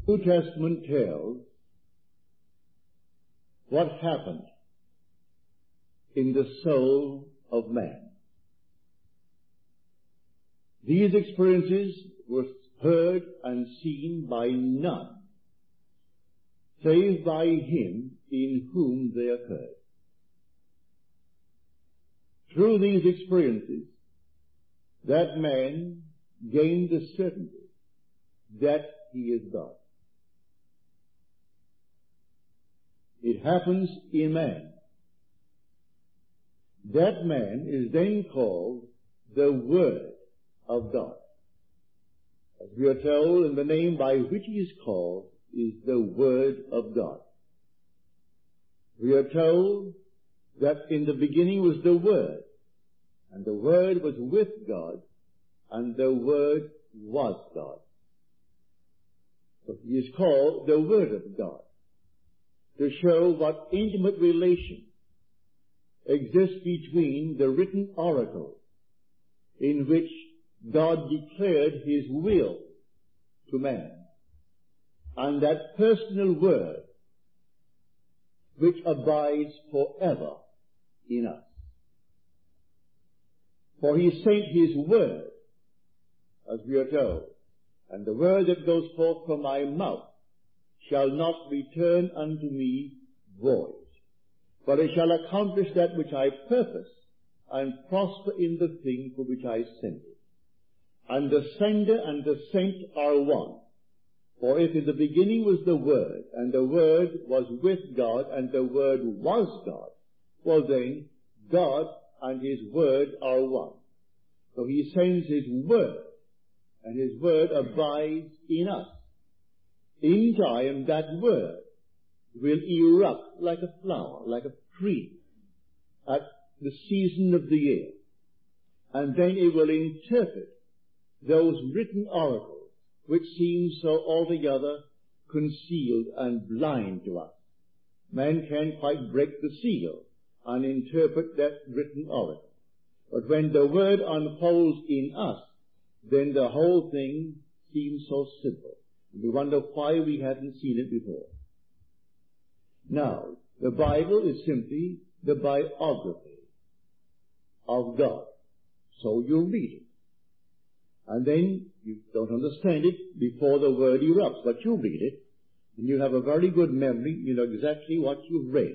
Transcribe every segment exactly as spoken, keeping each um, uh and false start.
New Testament tells what happened in the soul of man. These experiences were heard and seen by none save by him in whom they occurred. Through these experiences, that man gained the certainty that he is God. It happens in man. That man is then called the Word of God. As we are told, in the name by which he is called is the Word of God. We are told that in the beginning was the Word, and the Word was with God, and the Word was God. So he is called the Word of God, to show what intimate relation exists between the written oracle in which God declared his will to man, and that personal Word which abides forever in us. For he sent his Word, as we are told, and the word that goes forth from my mouth shall not return unto me void, but it shall accomplish that which I purpose, and prosper in the thing for which I sent it. And the sender and the sent are one. For if in the beginning was the Word, and the Word was with God, and the Word was God, well then, God and his Word are one. So he sends his Word, and his Word abides in us. In time, that Word will erupt like a flower, like a tree, at the season of the year. And then it will interpret those written oracles which seem so altogether concealed and blind to us. Man can't quite break the seal and interpret that written oracle. But when the Word unfolds in us, then the whole thing seems so simple. We wonder why we hadn't seen it before. Now, the Bible is simply the biography of God. So you read it. And then you don't understand it before the word erupts, but you read it, and you have a very good memory. You know exactly what you've read.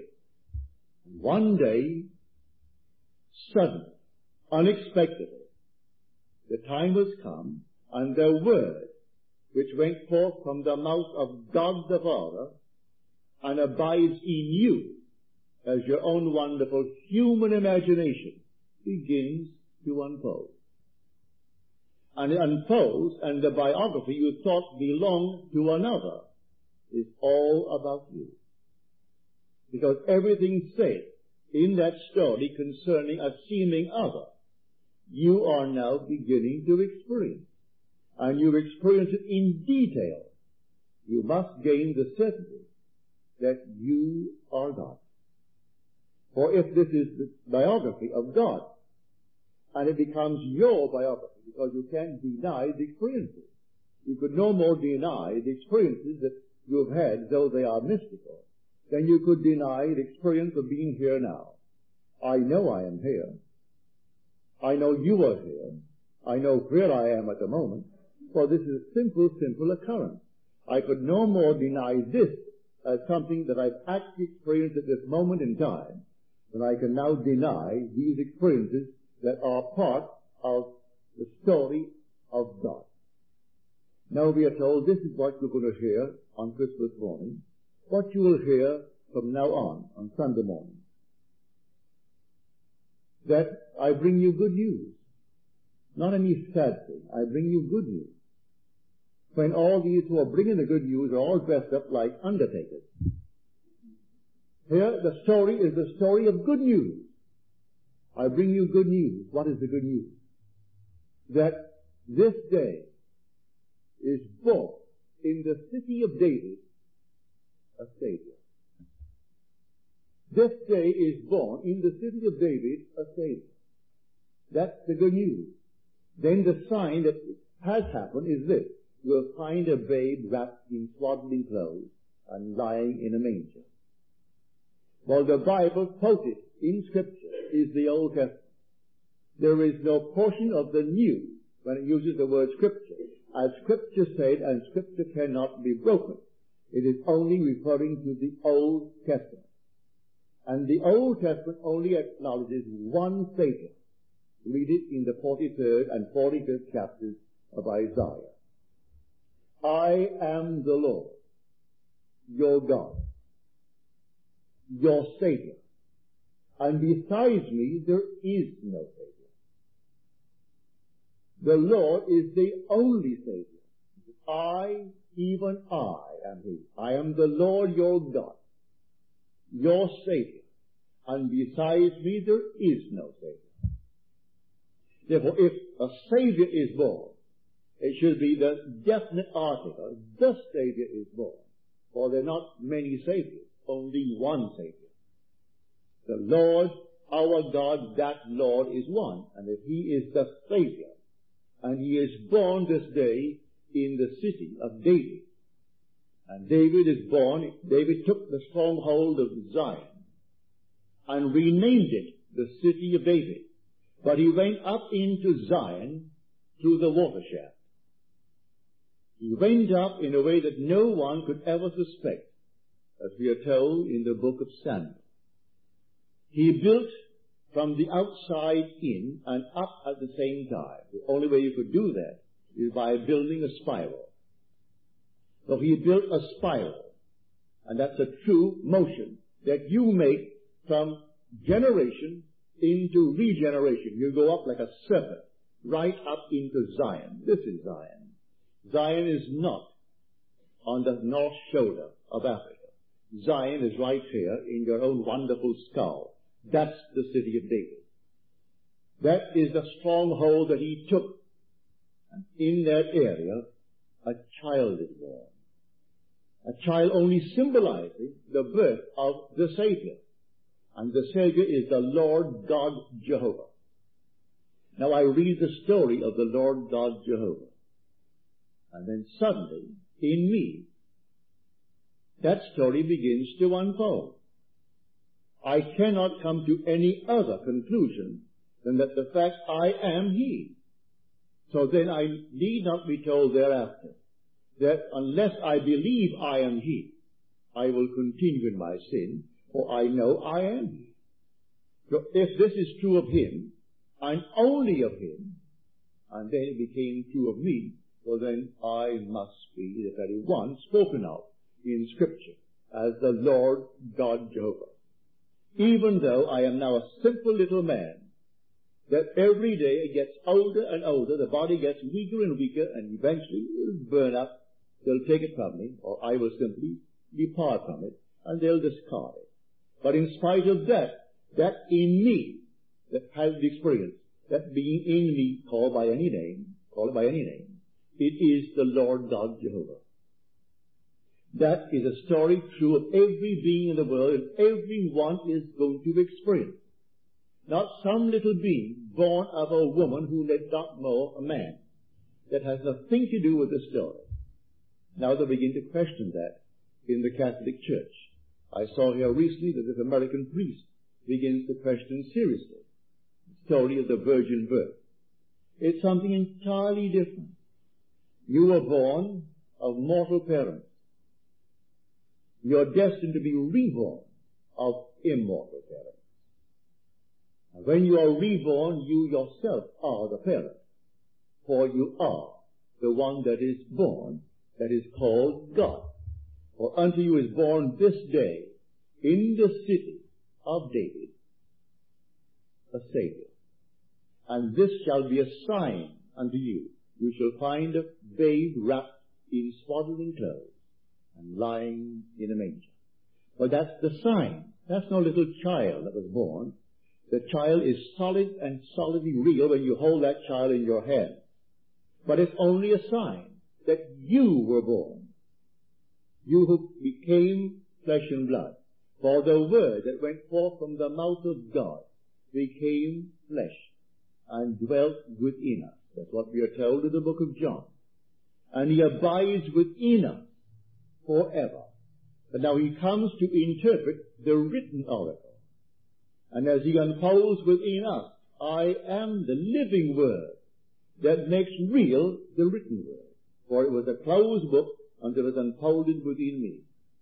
One day, suddenly, unexpectedly, the time has come, and the word which went forth from the mouth of God the Father and abides in you as your own wonderful human imagination begins to unfold. And it unfolds, and the biography you thought belonged to another is all about you. Because everything said in that story concerning a seeming other, you are now beginning to experience. And you experience it in detail. You must gain the certainty that you are God. For if this is the biography of God, and it becomes your biography, because you can't deny the experiences. You could no more deny the experiences that you have had, though they are mystical, than you could deny the experience of being here now. I know I am here. I know you are here. I know where I am at the moment. For this is a simple, simple occurrence. I could no more deny this as something that I've actually experienced at this moment in time than I can now deny these experiences that are part of the story of God. Now we are told this is what you're going to hear on Christmas morning, what you will hear from now on, on Sunday morning. That I bring you good news. Not any sad thing. I bring you good news. When all these who are bringing the good news are all dressed up like undertakers. Here the story is the story of good news. I bring you good news. What is the good news? That this day is born in the city of David a Savior. This day is born in the city of David a Savior. That's the good news. Then the sign that has happened is this. will find a babe wrapped in swaddling clothes and lying in a manger. Well, the Bible quoted in Scripture is the Old Testament. There is no portion of the New when it uses the word Scripture. As Scripture said, and Scripture cannot be broken. It is only referring to the Old Testament. And the Old Testament only acknowledges one Savior. Read it in the forty-third and forty-fifth chapters of Isaiah. I am the Lord, your God, your Savior, and besides me there is no Savior. The Lord is the only Savior. I, even I, am He. I am the Lord your God, your Savior, and besides me there is no Savior. Therefore, if a Savior is born, it should be the definite article, the Savior is born. For there are not many Saviors, only one Savior. The Lord, our God, that Lord is one. And if He is the Savior, and He is born this day in the city of David, and David is born, David took the stronghold of Zion and renamed it the city of David. But he went up into Zion through the watershed. He went up in a way that no one could ever suspect, as we are told in the book of Samuel. He built from the outside in and up at the same time. The only way you could do that is by building a spiral. So he built a spiral, and that's a true motion that you make from generation into regeneration. You go up like a serpent, right up into Zion. This is Zion. Zion is not on the north shoulder of Africa. Zion is right here in your own wonderful skull. That's the city of David. That is the stronghold that he took. And in that area, a child is born. A child only symbolizing the birth of the Savior. And the Savior is the Lord God Jehovah. Now I read the story of the Lord God Jehovah. And then suddenly, in me, that story begins to unfold. I cannot come to any other conclusion than that the fact I am He. So then I need not be told thereafter that unless I believe I am He, I will continue in my sin, for I know I am He. So if this is true of Him, and only of Him, and then it became true of me, well then I must be the very one spoken of in Scripture as the Lord God Jehovah. Even though I am now a simple little man, that every day it gets older and older, the body gets weaker and weaker, and eventually it will burn up, they'll take it from me, or I will simply depart from it, and they'll discard it. But in spite of that, that in me, that has the experience, that being in me, called by any name, call it by any name, it is the Lord God Jehovah. That is a story true of every being in the world, and everyone is going to experience. Not some little being born of a woman who did not know a man. That has nothing to do with the story. Now they begin to question that in the Catholic Church. I saw here recently that this American priest begins to question seriously the story of the virgin birth. It's something entirely different. You were born of mortal parents. You're destined to be reborn of immortal parents. And when you are reborn, you yourself are the parent, for you are the one that is born, that is called God. For unto you is born this day in the city of David a Savior. And this shall be a sign unto you. You shall find a babe wrapped in swaddling clothes and lying in a manger. Well, that's the sign. That's no little child that was born. The child is solid and solidly real when you hold that child in your hand. But it's only a sign that you were born. You who became flesh and blood. For the word that went forth from the mouth of God became flesh and dwelt within us. That's what we are told in the book of John. and he abides within us forever. But now he comes to interpret the written oracle. And as he unfolds within us, I am the living word that makes real the written word. For it was a closed book until it unfolded within me.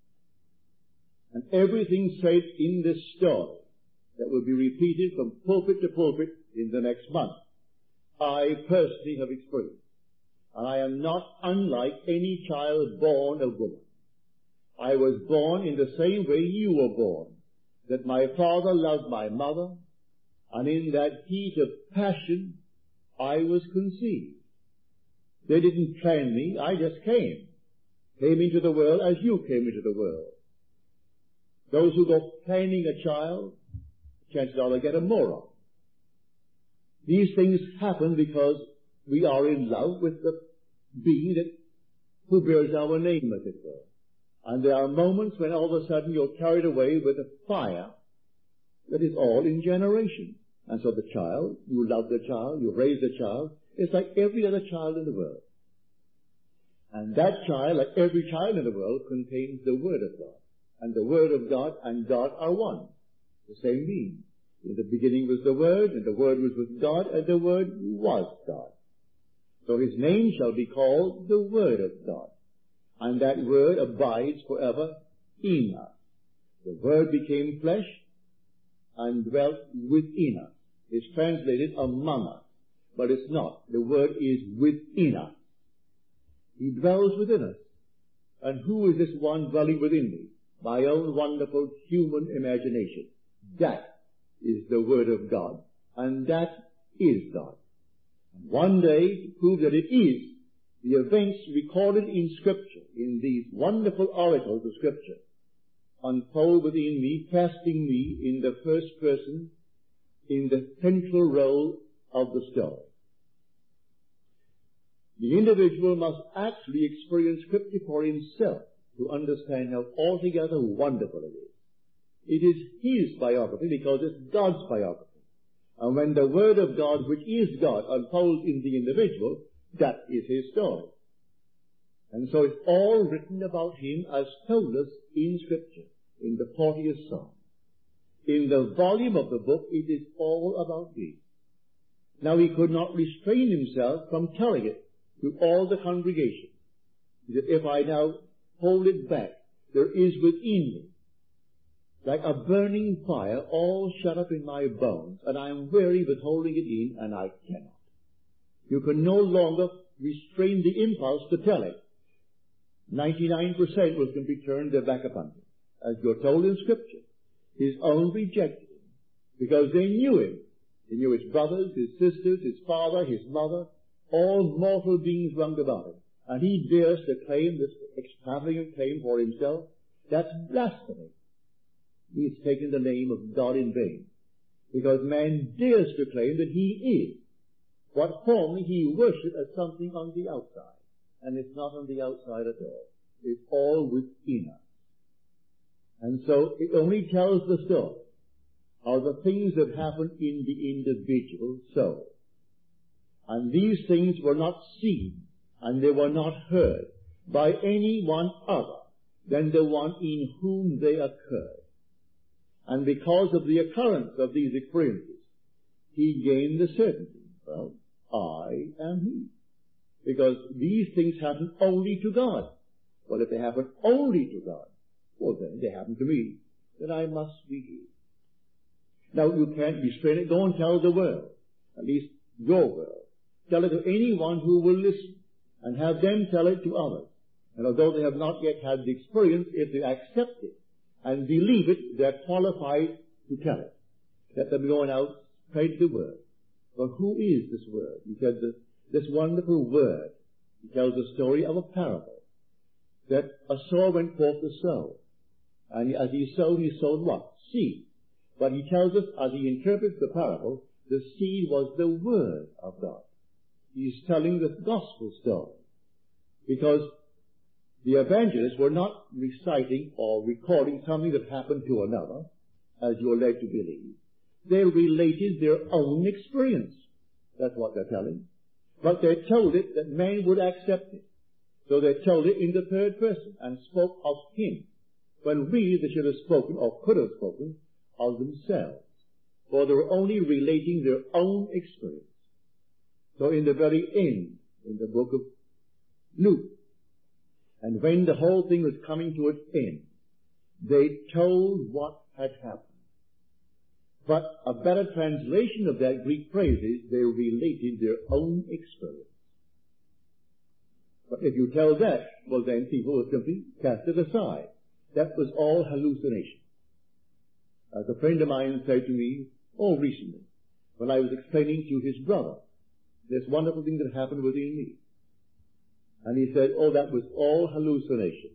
And everything said in this story that will be repeated from pulpit to pulpit in the next month, I personally have experienced. And I am not unlike any child born of woman. I was born in the same way you were born, that my father loved my mother, and in that heat of passion I was conceived. They didn't plan me, I just came. Came into the world as you came into the world. Those who go planning a child, chances are they'll get a moron. These things happen because we are in love with the being that who bears our name, as it were. And there are moments when all of a sudden you're carried away with a fire that is all in generation. And so the child, you love the child, you raise the child, it's like every other child in the world. And that child, like every child in the world, contains the Word of God. And the Word of God and God are one, the same being. In the beginning was the Word, and the Word was with God, and the Word was God. So his name shall be called the Word of God. And that Word abides forever in us. The Word became flesh and dwelt within us. It's translated among us, but it's not. The Word is within us. He dwells within us. And who is this one dwelling within me? My own wonderful human imagination. That is the Word of God. And that is God. And one day, to prove that it is, the events recorded in Scripture, in these wonderful oracles of Scripture, unfold within me, casting me in the first person, in the central role of the story. The individual must actually experience Scripture for himself to understand how altogether wonderful it is. It is his biography because it's God's biography. And when the Word of God, which is God, unfolds in the individual, that is his story. And so it's all written about him as told us in Scripture, in the fortieth Psalm. In the volume of the book, it is all about me. Now he could not restrain himself from telling it to all the congregation. He said, if I now hold it back, there is within me, like a burning fire, all shut up in my bones, and I am weary with holding it in, and I cannot. You can no longer restrain the impulse to tell it. Ninety-nine percent was going to be turned their back upon him. As you're told in Scripture, his own rejected him, because they knew him. They knew his brothers, his sisters, his father, his mother, all mortal beings round about him. And he dares to claim this extravagant claim for himself. That's blasphemy. He's taken the name of God in vain, because man dares to claim that he is what formerly he worshipped as something on the outside. And it's not on the outside at all. It's all within us. And so it only tells the story how the things that happen in the individual soul. And these things were not seen and they were not heard by any one other than the one in whom they occurred. And because of the occurrence of these experiences, he gained the certainty. Well, I am he. Because these things happen only to God. Well, if they happen only to God, well then they happen to me. Then I must be he. Now you can't restrain it. Go and tell the world. At least your world. Tell it to anyone who will listen. And have them tell it to others. And although they have not yet had the experience, if they accept it and believe it, they're qualified to tell it. Let them go out, spread the word. But who is this word? He said this, this wonderful word. He tells the story of a parable. That a sower went forth to sow. And as he sowed, he sowed what? Seed. But he tells us, as he interprets the parable, the seed was the word of God. He's telling the gospel story. Because the evangelists were not reciting or recording something that happened to another, as you're led to believe. They related their own experience. That's what they're telling. But they told it that man would accept it. So they told it in the third person and spoke of him, when really they should have spoken, or could have spoken, of themselves. For they were only relating their own experience. So in the very end, in the book of Luke, and when the whole thing was coming to its end, they told what had happened. But a better translation of that Greek phrase is they related their own experience. But if you tell that, well then people will simply cast it aside. That was all hallucination. As a friend of mine said to me, oh recently, when I was explaining to his brother this wonderful thing that happened within me. And he said, oh, that was all hallucination.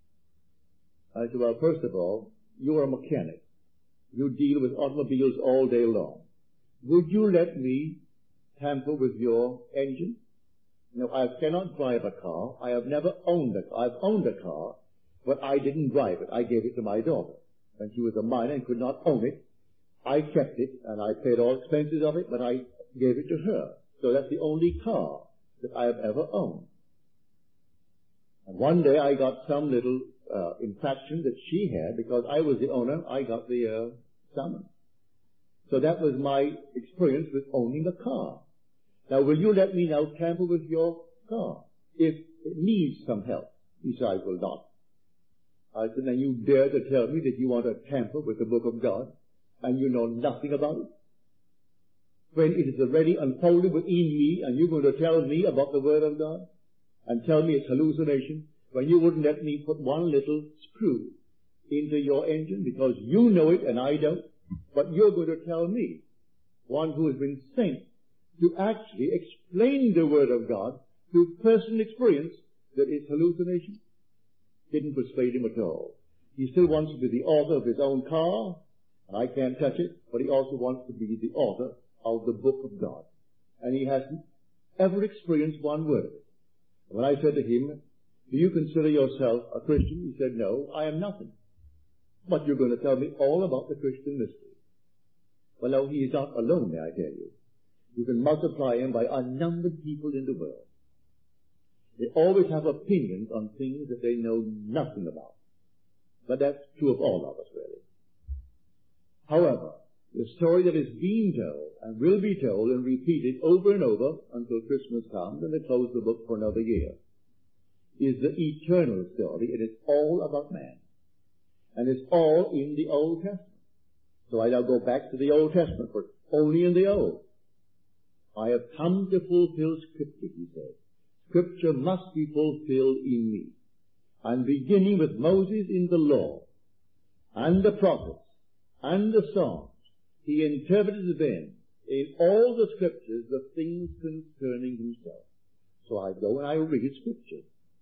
I said, well, first of all, you're a mechanic. You deal with automobiles all day long. Would you let me tamper with your engine? No, I cannot drive a car. I have never owned a car. I've owned a car, but I didn't drive it. I gave it to my daughter. When she was a minor and could not own it, I kept it, and I paid all expenses of it, but I gave it to her. So that's the only car that I have ever owned. And one day I got some little uh, infraction that she had, because I was the owner, I got the uh, summons. So that was my experience with owning a car. Now, will you let me now tamper with your car if it needs some help? He said, I will not. I said, and you dare to tell me that you want to tamper with the book of God, and you know nothing about it? When it is already unfolded within me, and you're going to tell me about the Word of God, and tell me it's hallucination, when you wouldn't let me put one little screw into your engine, because you know it and I don't, but you're going to tell me, one who has been sent to actually explain the Word of God through personal experience, that it's hallucination? Didn't persuade him at all. He still wants to be the author of his own car, and I can't touch it, but he also wants to be the author of the book of God. And he hasn't ever experienced one word of it. When I said to him, do you consider yourself a Christian? He said, no, I am nothing. But you're going to tell me all about the Christian mystery. Well, no, he is not alone, may I tell you. You can multiply him by unnumbered people in the world. They always have opinions on things that they know nothing about. But that's true of all of us, really. However, the story that is being told and will be told and repeated over and over until Christmas comes and they close the book for another year is the eternal story, and it's all about man. And it's all in the Old Testament. So I now go back to the Old Testament, for only in the Old. I have come to fulfill Scripture, he said. Scripture must be fulfilled in me. And beginning with Moses in the law, and the prophets, and the Psalms, he interpreted them in all the Scriptures the things concerning himself. So I go and I read Scripture.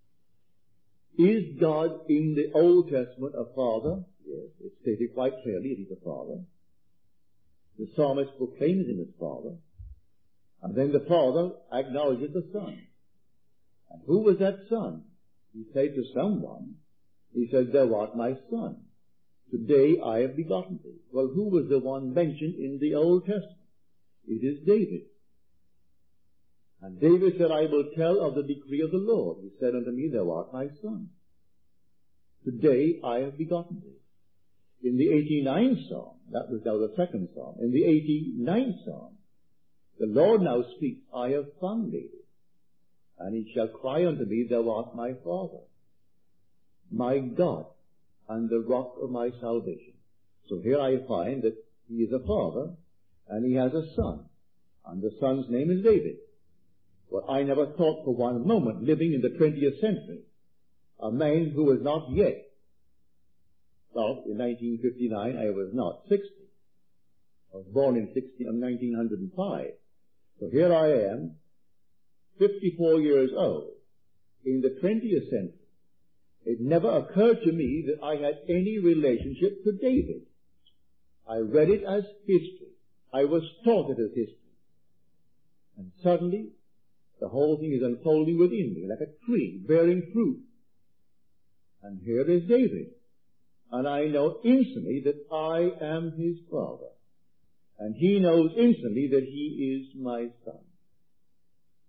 Is God in the Old Testament a father? Yes, it's stated quite clearly that he's a father. The psalmist proclaims him as father. And then the father acknowledges the son. And who was that son? He said to someone, he said, thou art my son. Today I have begotten thee. Well, who was the one mentioned in the Old Testament? It is David. And David said, I will tell of the decree of the Lord. He said unto me, thou art my son. Today I have begotten thee. In the eighty-ninth Psalm, that was now the second Psalm, in the eighty-ninth Psalm, the Lord now speaks, I have found David. And he shall cry unto me, thou art my father, my God, and the rock of my salvation. So here I find that he is a father, and he has a son, and the son's name is David. Well, I never thought for one moment, living in the twentieth century, a man who was not yet, well, in nineteen fifty-nine I was not sixty. I was born in nineteen oh five. So here I am, fifty-four years old, in the twentieth century. It never occurred to me that I had any relationship to David. I read it as history. I was taught it as history. And suddenly, the whole thing is unfolding within me like a tree bearing fruit. And here is David. And I know instantly that I am his father. And he knows instantly that he is my son.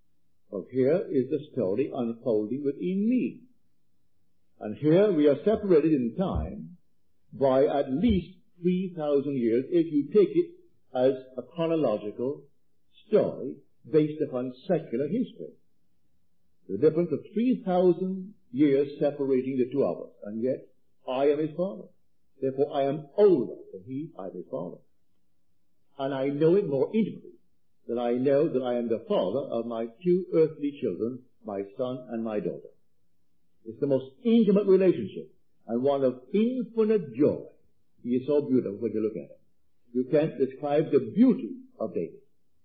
Well, here is the story unfolding within me. And here we are separated in time by at least three thousand years if you take it as a chronological story based upon secular history. The difference of three thousand years separating the two of us, and yet I am his father. Therefore I am older than he, I am his father. And I know it more intimately than I know that I am the father of my two earthly children, my son and my daughter. It's the most intimate relationship and one of infinite joy. He is so beautiful when you look at him. You can't describe the beauty of David.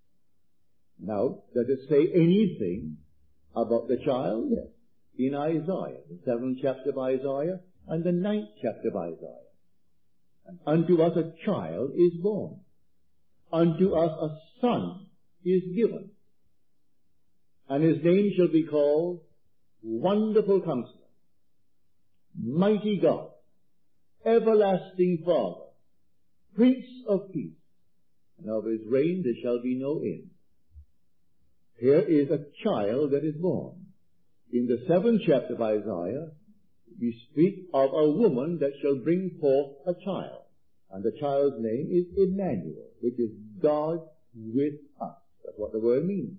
Now, does it say anything about the child? Yes. In Isaiah, the seventh chapter of Isaiah and the ninth chapter of Isaiah. And unto us a child is born. Unto us a son is given. And his name shall be called Wonderful Counselor, Mighty God, Everlasting Father, Prince of Peace. And of his reign there shall be no end. Here is a child that is born. In the seventh chapter of Isaiah, we speak of a woman that shall bring forth a child. And the child's name is Emmanuel, which is God with us. That's what the word means.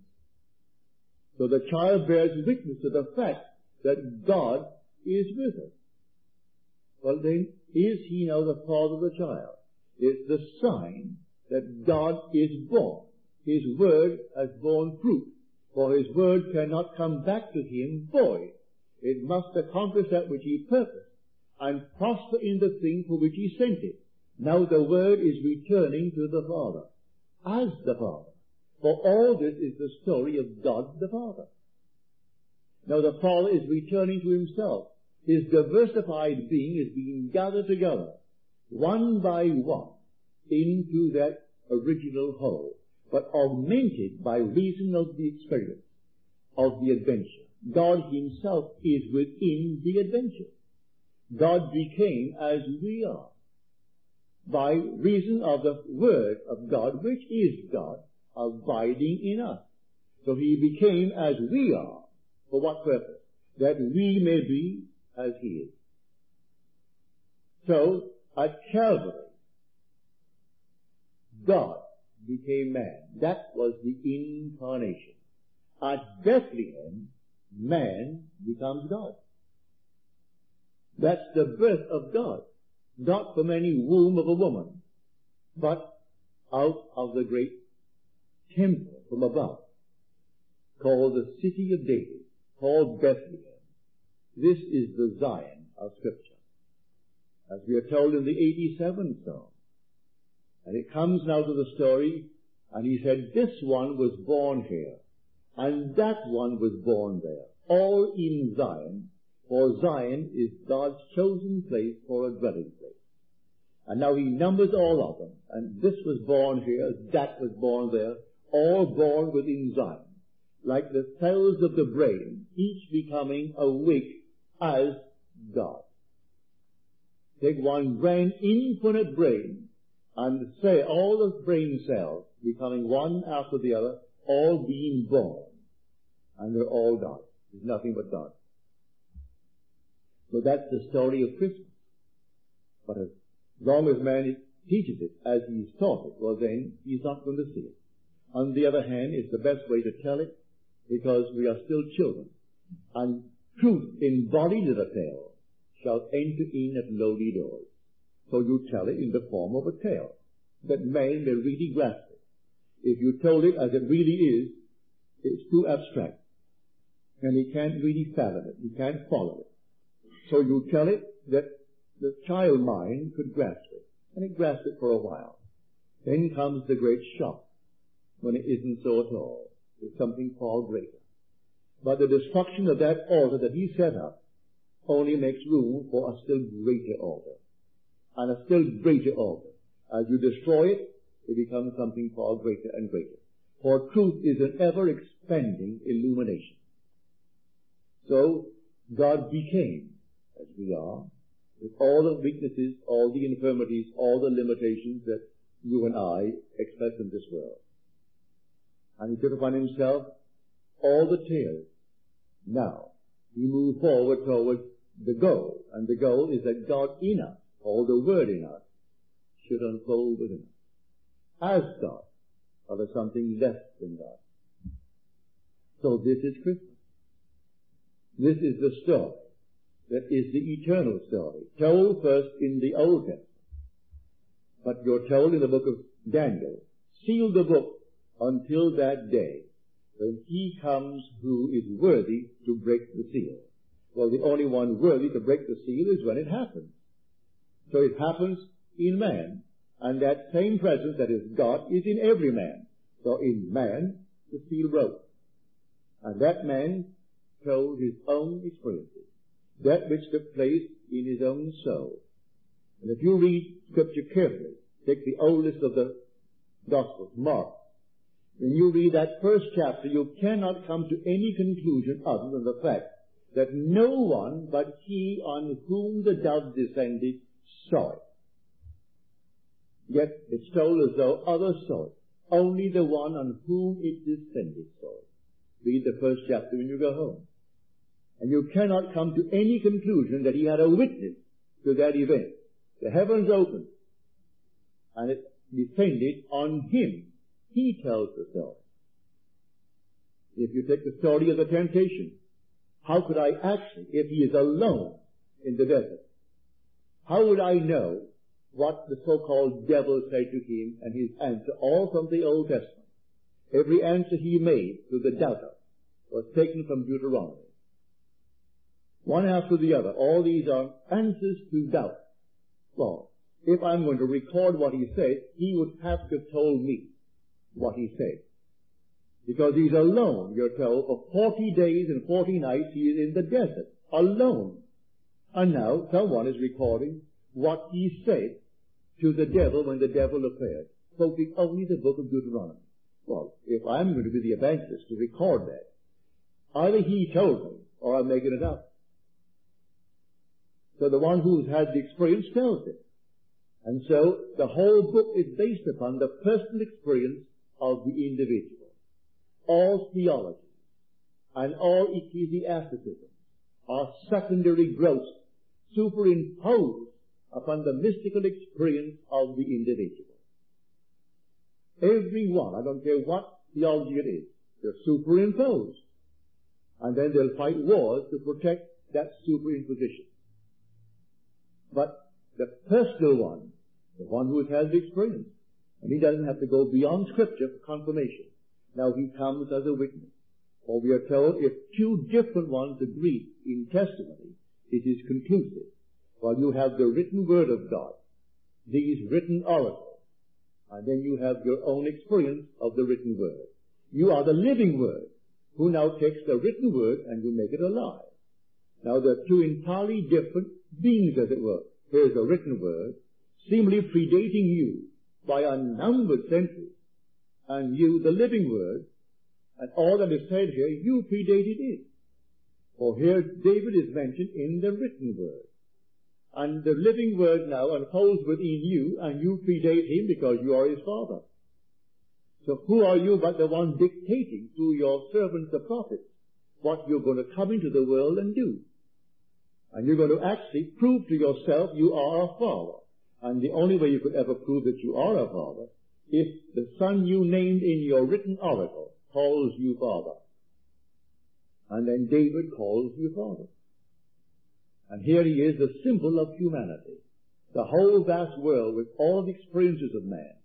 So the child bears witness to the fact that God is with us. Well then, is he now the father of the child? It's the sign that God is born. His word has borne fruit, for his word cannot come back to him void. It must accomplish that which he purposed and prosper in the thing for which he sent it. Now the word is returning to the Father, as the Father. For all this is the story of God the Father. Now the Father is returning to himself. His diversified being is being gathered together, one by one, into that original whole, but augmented by reason of the experience, of the adventure. God himself is within the adventure. God became as we are, by reason of the Word of God, which is God, abiding in us. So he became as we are. For what purpose? That we may be as he is. So, at Calvary, God became man. That was the incarnation. At Bethlehem, man becomes God. That's the birth of God. Not from any womb of a woman, but out of the great temple from above, called the city of David, called Bethlehem. This is the Zion of Scripture, as we are told in the eighty-seventh Psalm. And it comes now to the story, and he said, this one was born here, and that one was born there, all in Zion, for Zion is God's chosen place for a dwelling place. And now he numbers all of them, and this was born here, that was born there, all born within Zion, like the cells of the brain, each becoming awake as God. Take one grand infinite brain, and say all the brain cells becoming one after the other, all being born, and they're all God. There's nothing but God. So that's the story of Christmas. But as long as man teaches it as he's taught it, well then, he's not going to see it. On the other hand, it's the best way to tell it, because we are still children. And truth embodied in the tale shall enter in at lowly doors. So you tell it in the form of a tale, that man may really grasp it. If you told it as it really is, it's too abstract. And he can't really fathom it. He can't follow it. So you tell it that the child mind could grasp it. And it grasps it for a while. Then comes the great shock, when it isn't so at all. It's something far greater. But the destruction of that altar that he set up only makes room for a still greater altar. And a still greater altar. As you destroy it, it becomes something far greater and greater. For truth is an ever-expanding illumination. So, God became as we are, with all the weaknesses, all the infirmities, all the limitations that you and I express in this world. And he took upon himself all the tales. Now, we move forward towards the goal, and the goal is that God in us, all the Word in us, should unfold within us. As God, or as something less than God. So this is Christmas. This is the story that is the eternal story, told first in the Old Testament. But you're told in the book of Daniel, seal the book until that day when he comes who is worthy to break the seal. Well, the only one worthy to break the seal is when it happens. So it happens in man, and that same presence that is God is in every man. So in man, the seal broke. And that man told his own experiences, that which took place in his own soul. And if you read Scripture carefully, take the oldest of the Gospels, Mark, when you read that first chapter, you cannot come to any conclusion other than the fact that no one but he on whom the dove descended saw it. Yet it's told as though others saw it. Only the one on whom it descended saw it. Read the first chapter when you go home. And you cannot come to any conclusion that he had a witness to that event. The heavens opened, and it descended on him. He tells the story. If you take the story of the temptation, how could I actually, if he is alone in the desert, how would I know what the so-called devil said to him and his answer, all from the Old Testament? Every answer he made to the doubter was taken from Deuteronomy. One after the other, all these are answers to doubt. Well, if I'm going to record what he said, he would have to have told me what he said. Because he's alone, you're told, for forty days and forty nights he is in the desert, alone. And now someone is recording what he said to the devil when the devil appeared, quoting only the book of Deuteronomy. Well, if I'm going to be the evangelist to record that, either he told me or I'm making it up. So the one who's had the experience tells it. And so the whole book is based upon the personal experience of the individual. All theology and all ecclesiasticism are secondary growths superimposed upon the mystical experience of the individual. Every one, I don't care what theology it is, they're superimposed. And then they'll fight wars to protect that superimposition. But the personal one, the one who has had the experience, and he doesn't have to go beyond Scripture for confirmation. Now he comes as a witness. For we are told if two different ones agree in testimony, it is conclusive. While you have the written word of God, these written oracles, and then you have your own experience of the written word. You are the living word, who now takes the written word and you make it alive. Now there are two entirely different beings, as it were. Here's the written word, seemingly predating you by unnumbered centuries, and you, the living word, and all that is said here, you predated it. For here David is mentioned in the written word. And the living word now unfolds within you, and you predate him because you are his father. So who are you but the one dictating to your servants, the prophets, what you're going to come into the world and do? And you're going to actually prove to yourself you are a father. And the only way you could ever prove that you are a father, if the son you named in your written oracle calls you father. And then David calls you father. And here he is, the symbol of humanity. The whole vast world with all the experiences of man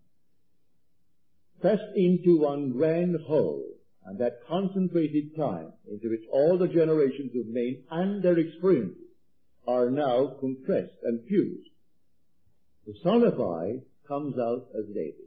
pressed into one grand whole, and that concentrated time into which all the generations of men and their experiences are now compressed and fused. Personified comes out as David.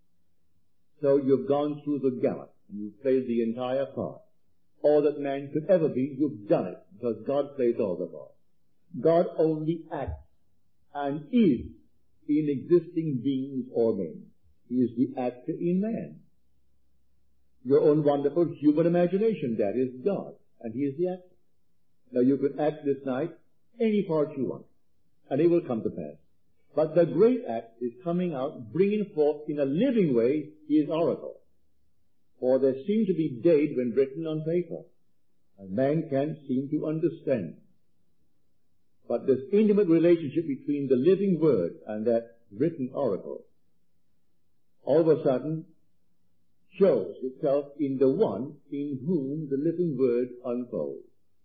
So you've gone through the gamut, and you've played the entire part. All that man could ever be, you've done it, because God plays all the parts. God only acts and is in existing beings or men. He is the actor in man. Your own wonderful human imagination, that is God, and he is the actor. Now you can act this night any part you want, and it will come to pass. But the great act is coming out, bringing forth in a living way his oracle. for they seem to be dead when written on paper, and man can't seem to understand. But this intimate relationship between the living word and that written oracle all of a sudden shows itself in the one in whom the living word unfolds.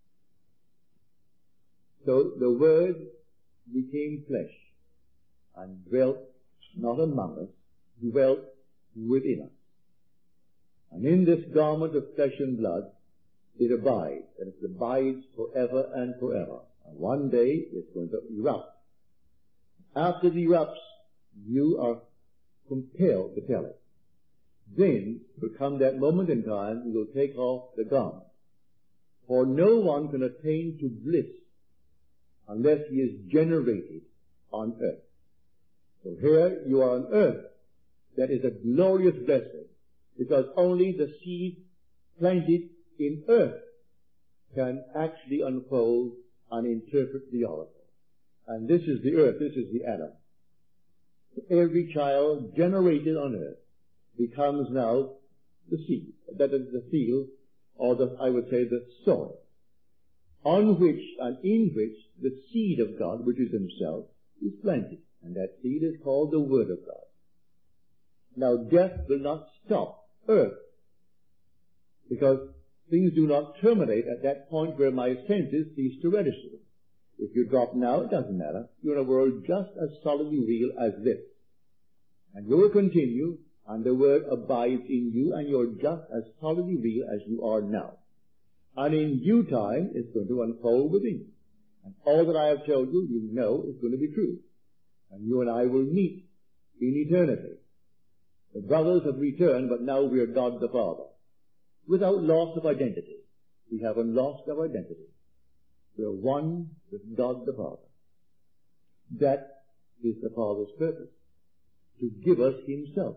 So the word became flesh and dwelt not among us, dwelt within us. And in this garment of flesh and blood it abides, and it abides forever and forever. And one day it's going to erupt. After it erupts, you are compelled to tell it. Then will come that moment in time you will take off the garment. For no one can attain to bliss unless he is generated on earth. So here you are on earth. That is a glorious blessing, because only the seed planted in earth can actually unfold and interpret the oracle. And this is the earth, this is the Adam. Every child generated on earth becomes now the seed, that is the field, or the, I would say the soil, on which and in which the seed of God, which is himself, is planted. And that seed is called the Word of God. Now death will not stop earth, because things do not terminate at that point where my senses cease to register them. If you drop now, it doesn't matter. You're in a world just as solidly real as this. And you will continue, and the Word abides in you, and you're just as solidly real as you are now. And in due time, it's going to unfold within you. And all that I have told you, you know is going to be true. And you and I will meet in eternity. The brothers have returned, but now we are God the Father. Without loss of identity. We haven't lost our identity. We are one with God the Father. That is the Father's purpose, to give us himself.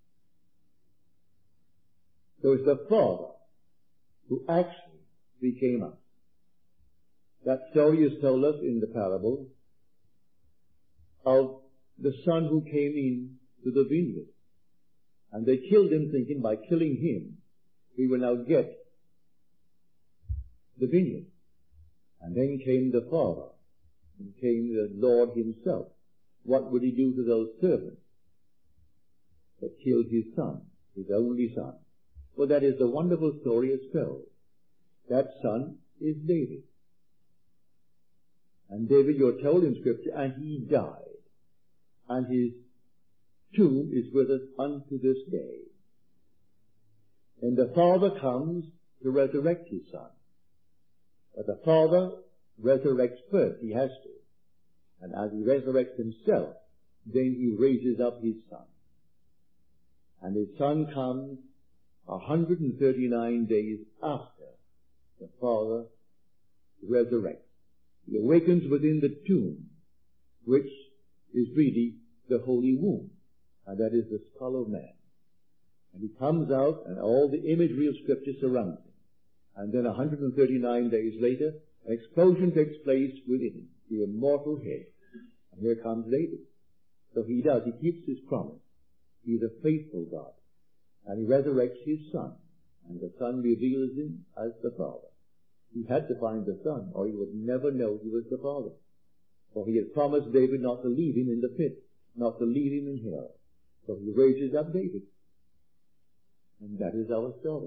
So it's the Father who actually became us. That story is told us in the parable of the son who came in to the vineyard. And they killed him, thinking by killing him, we will now get the vineyard. And then came the father, and came the Lord himself. What would he do to those servants that killed his son, his only son? Well, that is the wonderful story it's told. That son is David. And David, you're told in Scripture, and he died. And his tomb is with us unto this day. And the Father comes to resurrect his son. But the Father resurrects first. He has to. And as he resurrects himself, then he raises up his son. And his son comes one hundred thirty-nine days after the Father resurrects. He awakens within the tomb, which is really the holy womb, and that is the skull of man. And he comes out, and all the imagery of Scripture surrounds him. And then one hundred thirty-nine days later, an explosion takes place within him, the immortal head. And here comes David. So he does, he keeps his promise. He's a faithful God. And he resurrects his son, and the son reveals him as the Father. He had to find the son, or he would never know he was the Father. For he had promised David not to leave him in the pit, not to leave him in hell. So he raises up David. And that is our story.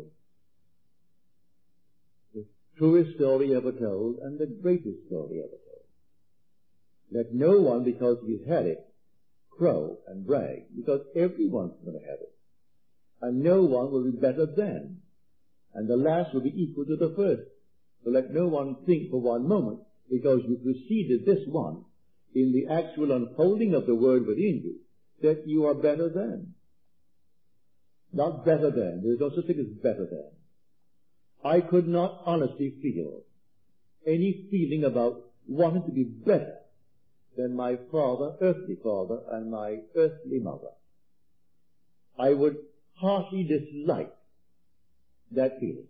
The truest story ever told, and the greatest story ever told. Let no one, because he's had it, crow and brag, because everyone's going to have it. And no one will be better than. And the last will be equal to the first. So let no one think for one moment, because you preceded this one in the actual unfolding of the Word within you, that you are better than. Not better than. There is no such thing as better than. I could not honestly feel any feeling about wanting to be better than my father, earthly father, and my earthly mother. I would heartily dislike that feeling.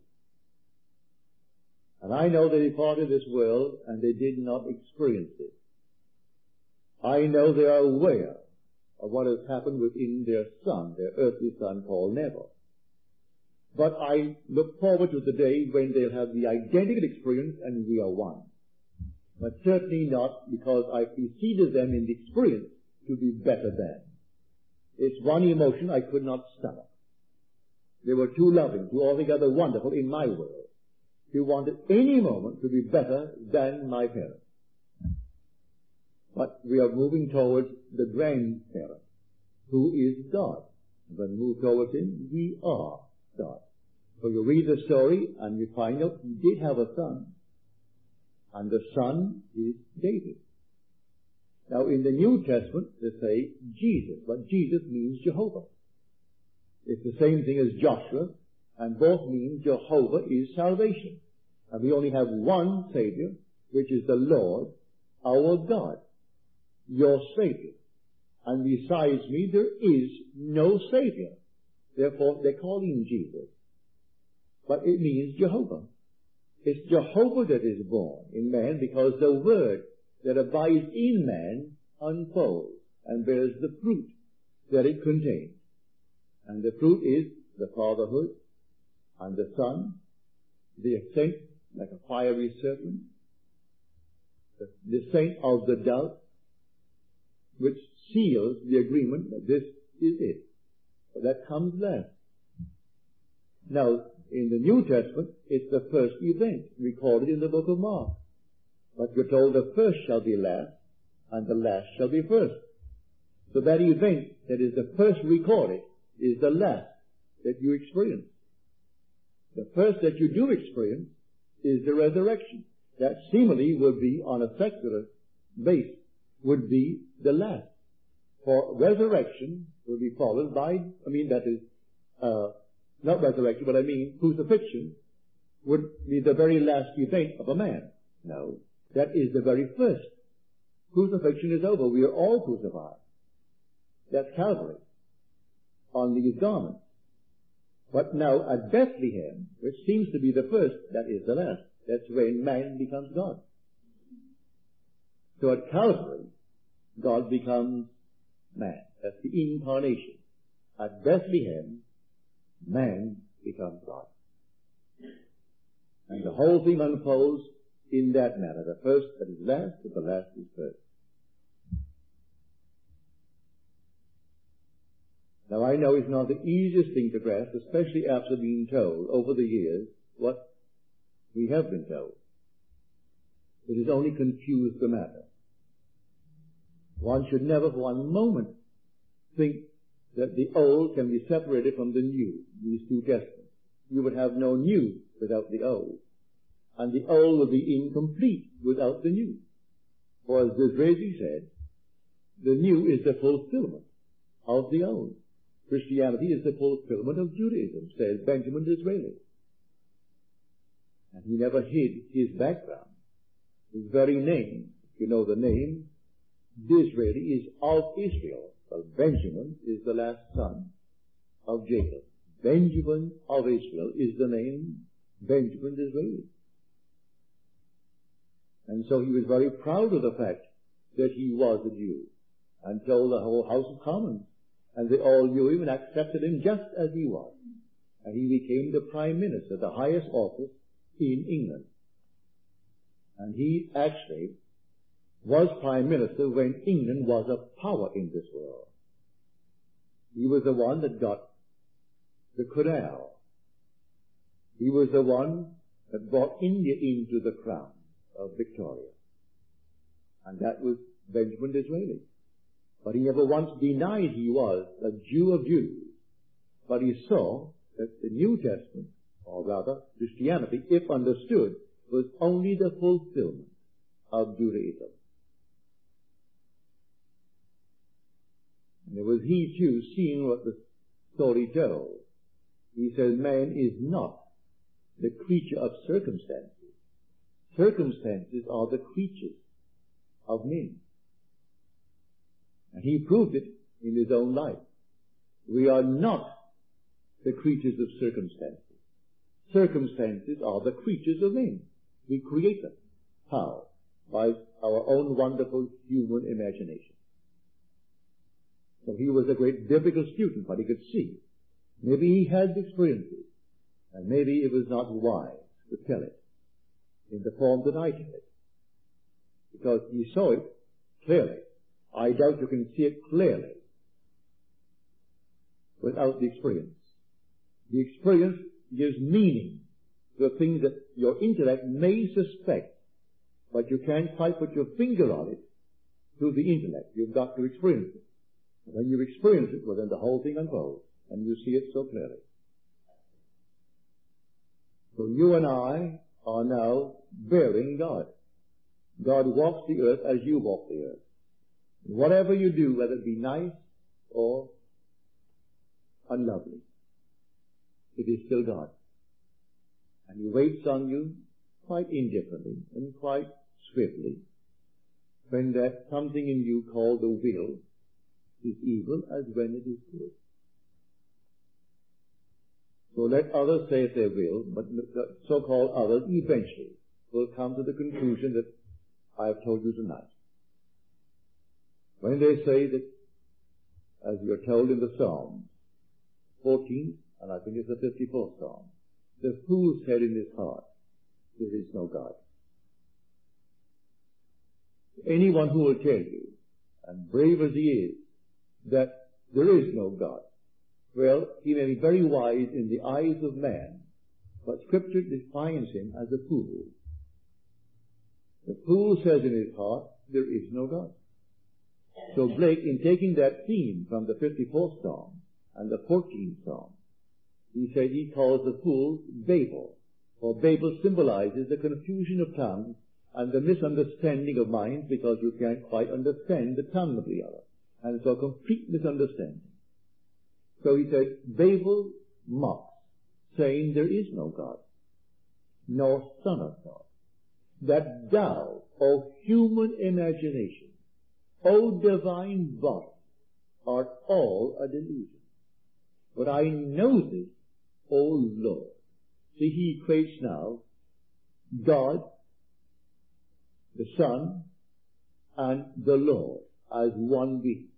And I know they departed this world and they did not experience it. I know they are aware of what has happened within their son, their earthly son called Neville. But I look forward to the day when they'll have the identical experience and we are one. But certainly not because I preceded them in the experience to be better than. It's one emotion I could not stomach. They were too loving, too altogether wonderful in my world, to want at any moment to be better than my parents. But we are moving towards the grandparent, who is God. When we move towards him, we are God. So you read the story and you find out he did have a son, and the son is David. Now in the New Testament they say Jesus, but Jesus means Jehovah. It's the same thing as Joshua, and both mean Jehovah is salvation. And we only have one Savior, which is the Lord, our God, your Savior. And besides me, there is no Savior. Therefore, they call him Jesus. But it means Jehovah. It's Jehovah that is born in man because the Word that abides in man unfolds and bears the fruit that it contains. And the fruit is the fatherhood and the son, the ascent like a fiery serpent, the descent of the dove, which seals the agreement that this is it. But that comes last. Now, in the New Testament, it's the first event recorded in the book of Mark. But you're told the first shall be last, and the last shall be first. So that event that is the first recorded is the last that you experience. The first that you do experience is the resurrection. That seemingly would be, on a secular base, would be the last. For resurrection will be followed by, I mean that is, uh, not resurrection, but I mean crucifixion would be the very last event of a man. No, that is the very first. Crucifixion is over. We are all crucified. That's Calvary on these garments. But now at Bethlehem, which seems to be the first, that is the last. That's when man becomes God. So at Calvary, God becomes man. That's the incarnation. At Bethlehem, man becomes God. And the whole thing unfolds in that manner. The first that is last, and the last is first. Now I know it's not the easiest thing to grasp, especially after being told over the years what we have been told. It has only confused the matter. One should never for one moment think that the old can be separated from the new, these two testaments. You would have no new without the old, and the old would be incomplete without the new. For as Disraeli said, the new is the fulfillment of the old. Christianity is the fulfillment of Judaism, says Benjamin Disraeli. And he never hid his background. His very name, if you know the name, Disraeli is of Israel. Well, Benjamin is the last son of Jacob. Benjamin of Israel is the name Benjamin Disraeli. And so he was very proud of the fact that he was a Jew, and told the whole House of Commons, and they all knew him and accepted him just as he was. And he became the Prime Minister, the highest office in England. And he actually was Prime Minister when England was a power in this world. He was the one that got the canal. He was the one that brought India into the crown of Victoria. And that was Benjamin Disraeli. But he never once denied he was a Jew of Jews. But he saw that the New Testament, or rather Christianity, if understood, was only the fulfillment of Judaism. And it was he too, seeing what the story told. He said, man is not the creature of circumstances. Circumstances are the creatures of men. And he proved it in his own life. We are not the creatures of circumstances. Circumstances are the creatures of men. We create them. How? By our own wonderful human imagination. So he was a great biblical student, but he could see. Maybe he had experiences. And maybe it was not wise to tell it in the form that I tell it. Because you saw it clearly. I doubt you can see it clearly without the experience. The experience gives meaning to the things that your intellect may suspect, but you can't quite put your finger on it through the intellect. You've got to experience it. When you experience it, well, then the whole thing unfolds, and you see it so clearly. So you and I are now bearing God. God walks the earth as you walk the earth. Whatever you do, whether it be nice or unlovely, it is still God. And He waits on you quite indifferently and quite swiftly when that something in you called the will is evil as when it is good. So let others say if they will, but the so-called others eventually will come to the conclusion that I have told you tonight. When they say that, as we are told in the Psalms, fourteenth, and I think it's the fifty-fourth Psalm, the fool said in his heart, there is no God. Anyone who will tell you, and brave as he is, that there is no God, well, he may be very wise in the eyes of man, but Scripture defines him as a fool. The fool says in his heart, there is no God. So Blake, in taking that theme from the fifty-fourth Psalm and the fourteenth Psalm, he said he calls the fool Babel, for Babel symbolizes the confusion of tongues and the misunderstanding of minds because you can't quite understand the tongue of the other. And so a complete misunderstanding. So he said, Babel mocks, saying there is no God, nor son of God, that thou, O human imagination, O divine body, art all a delusion. But I know this, O Lord. See, he equates now God, the Son, and the Lord as one being.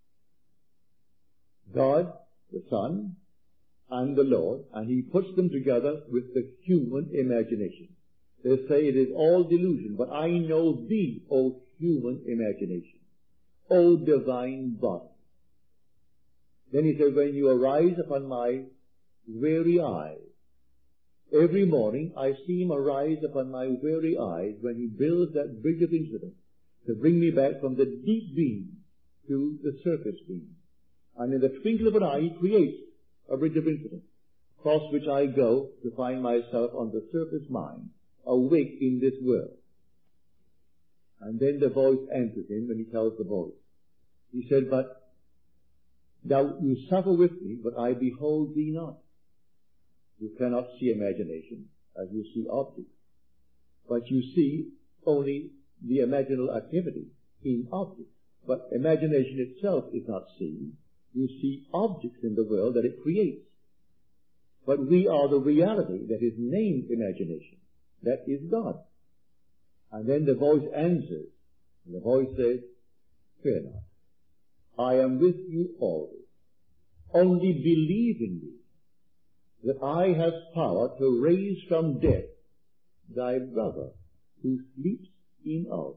God, the Son, and the Lord, and he puts them together with the human imagination. They say it is all delusion, but I know thee, O human imagination, O divine body. Then he said, when you arise upon my weary eyes, every morning I see him arise upon my weary eyes when he builds that bridge of incident to bring me back from the deep beam to the surface beam. And in the twinkle of an eye, he creates a bridge of incident, across which I go to find myself on the surface mind, awake in this world. And then the voice answers him when he tells the voice. He said, but thou, you suffer with me, but I behold thee not. You cannot see imagination as you see objects, but you see only the imaginal activity in objects. But imagination itself is not seen. You see objects in the world that it creates. But we are the reality that is named imagination. That is God. And then the voice answers. And the voice says, fear not. I am with you always. Only believe in me, that I have power to raise from death thy brother who sleeps in Albion.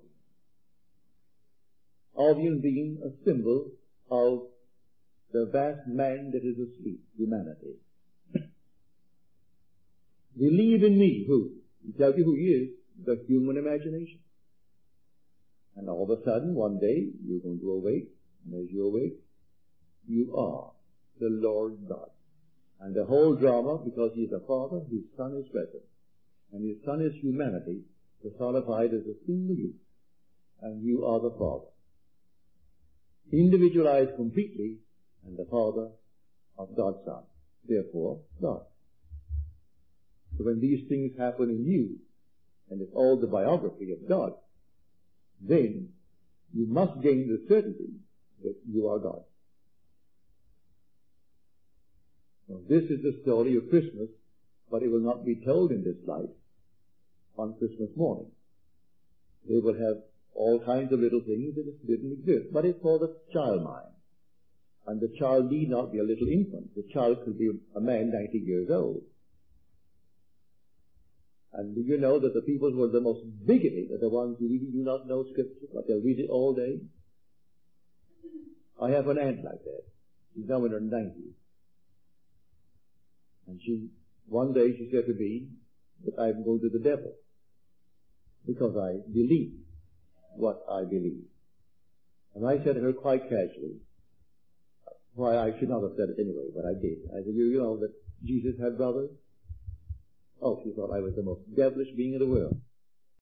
Albion being a symbol of the vast man that is asleep, humanity. Believe in me, who? He tells you who he is, the human imagination. And all of a sudden, one day, you're going to awake, and as you awake, you are the Lord God. And the whole drama, because he is a father, his son is present. And his son is humanity, personified as a single youth. And you are the father. Individualized completely, and the father of God's son. Therefore, God. So when these things happen in you, and it's all the biography of God, then you must gain the certainty that you are God. Now, this is the story of Christmas, but it will not be told in this life on Christmas morning. They will have all kinds of little things that didn't exist, but it's for the child mind. And the child need not be a little infant. The child could be a man ninety years old. And do you know that the people who are the most bigoted are the ones who really do not know Scripture, but they'll read it all day? I have an aunt like that. She's now in her nineties. And she, one day she said to me that I'm going to the devil because I believe what I believe. And I said to her quite casually, why, I should not have said it anyway, but I did. I said, you, you know that Jesus had brothers? Oh, she thought I was the most devilish being in the world.